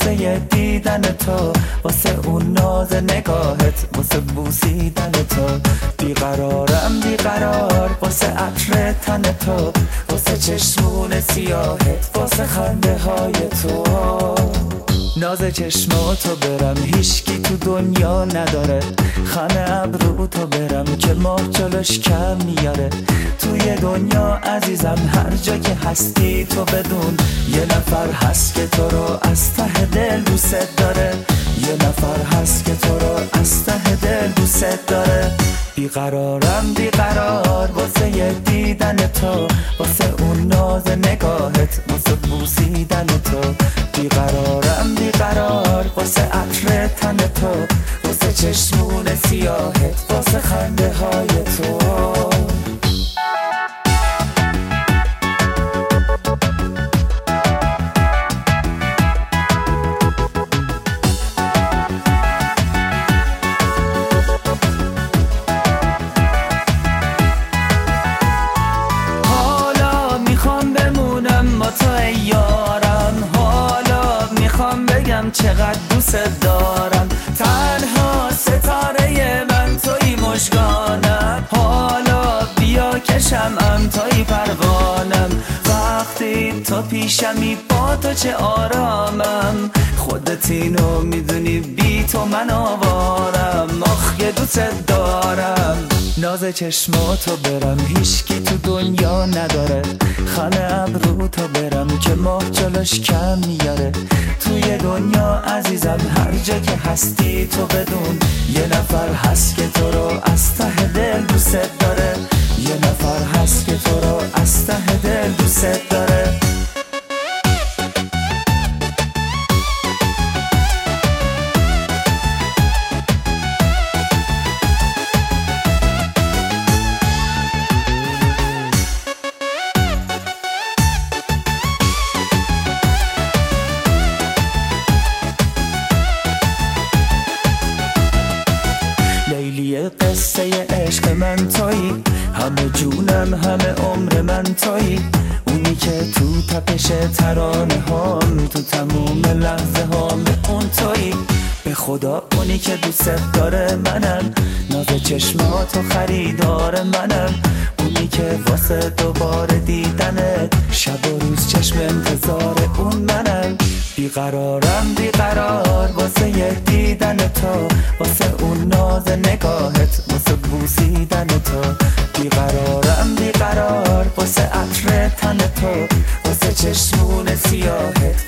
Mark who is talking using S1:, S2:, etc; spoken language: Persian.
S1: واسه دیدن تو، واسه اون ناز نگاهت، واسه بوسیدن تو. بیقرارم بیقرار واسه عطر تن تو، واسه چشمون سیاهت، واسه خنده های تو. ناز چشماتو برم هیچکی تو دنیا نداره، خم ابروتو برم که ماه جلوش کم میاره. توی دنیا عزیزم هر جا که هستی تو بدون، یه نفر هست که تو رو از ته دل دوست داره، یه نفر هست که تو رو از ته دل دوست داره. بیقرارم بیقرار واسه دیدن تو، واسه اون ناز نگاهت، واسه بوسیدن تو. بیقرارم بیقرار واسه عطر تن تو، واسه چشمون سیاهت، واسه خنده های تو. چقدر دوست دارم، تنها ستاره من توی مژگانم. حالا بیا کشمم توی پروانم، وقتی تو پیشمی با تو چه آرامم. خودت اینو میدونی بی تو من آوارم، آخ یه دوست دارم. ناز چشماتو برم هیچکی تو دنیا نداره، خم ابروتو برم که ماه جلوش کم میاره. توی دنیا عزیزم هر جا که هستی تو بدون، یه نفر هست که تو رو از ته دل دوست داره، یه نفر هست که تو رو از ته دل دوست داره. قصه عشق من تویی، همه جونم همه عمر من تویی. اونی که تو تپش ترانه هام، تو تموم لحظه هام اون تویی. به خدا اونی که دوست داره منم، ناز چشماتو خریدار منم. اونی که واسه دوباره دیدنت، شب و روز چشم انتظار اون منم. بیقرارم بیقرار واسه دیدن تو، واسه اون ناز نگاهت، واسه بوسیدن تو. بیقرارم بیقرار واسه عطر تن تو، واسه چشمون سیاهت،